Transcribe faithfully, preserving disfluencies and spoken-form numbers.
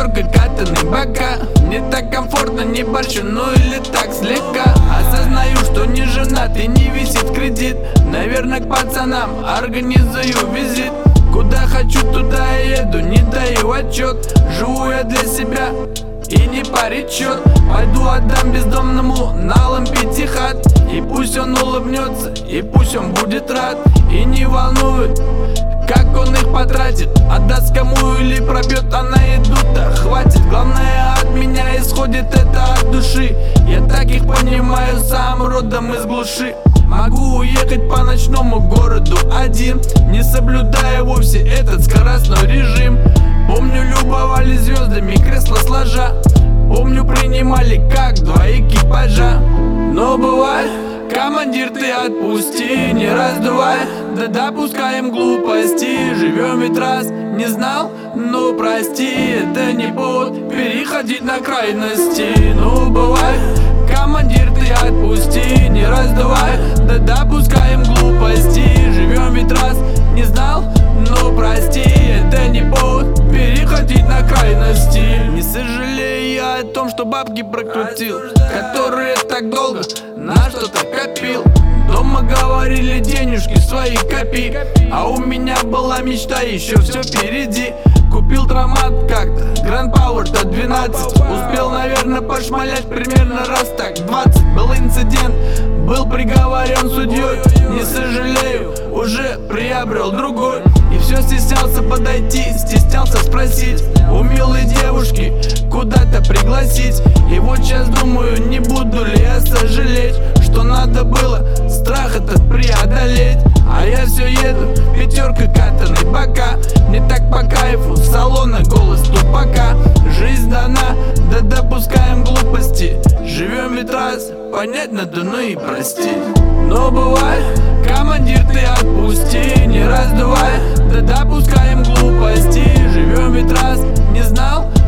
пятеркой катанный бока. Мне так комфортно, не борщу, ну или так слегка. Осознаю, что не женат и не висит кредит. Наверное, к пацанам организую визит. Куда хочу, туда и еду, не даю отчет. Живу я для себя и не парить счет. Пойду отдам бездомному налом пяти хат. И пусть он улыбнется, и пусть он будет рад. И не волнует, как он их потратит. Отдаст кому или пробьет, а на еду-то хватит. Главное, от меня исходит это от души. Я так их понимаю, сам родом из глуши. Могу уехать по ночному городу один, не соблюдая вовсе этот скоростной режим. Помню, любовались звездами, кресла сложа. Помню, принимали как два экипажа. Но бывает, командир, ты отпусти, не раздувай. Да допускаем глупости, живем ведь раз. Не знал? Ну прости, это не повод переходить на крайности. Ну бывает, командир, ты отпусти, не раздувай. Да допускаем глупости, живем ведь раз. Не знал? Ну прости, это не повод переходить на крайности. Не сожалею я о том, что бабки прокрутил, которые так долго на что-то копил. Дома говорили, денежки свои копи, а у меня была мечта, еще все впереди. Купил травмат как-то, Grand Power-то двенадцать. Успел, наверное, пошмалять примерно раз так двадцать. Был инцидент, был приговорен судьей. Не сожалею, уже приобрел другой. И все стеснялся подойти, стеснялся спросить у милой девушки куда-то пригласить. И вот сейчас думаю, не буду ли я сожалеть, что надо было страх этот преодолеть. А я все еду, пятерка катаный бока. Мне так по кайфу, салона голос тупака. Жизнь дана, да допускаем глупости. Живем ведь раз, понять надо, ну и простить. Но бывает, командир, ты отпусти, не раздувай. Да допускаем глупости, живем ведь раз. Не знал?